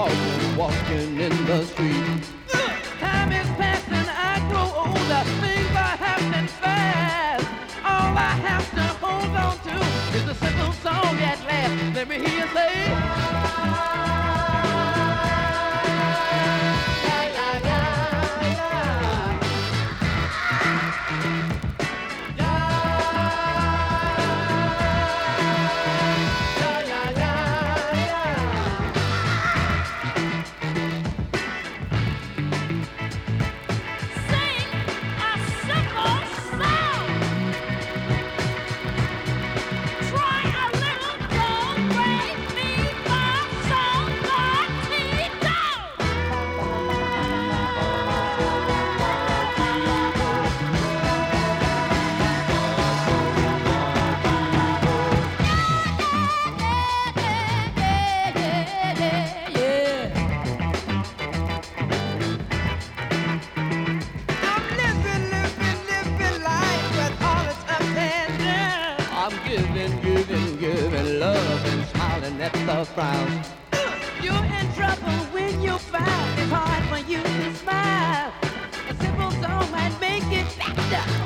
walking, walking in the street. Time is passing, I grow older, things are happening fast. All I have to hold on to is a simple song at last. Let me hear you say. Giving love and smiling at the frown. You're in trouble when you find it's hard for you to smile. A simple song might make it better.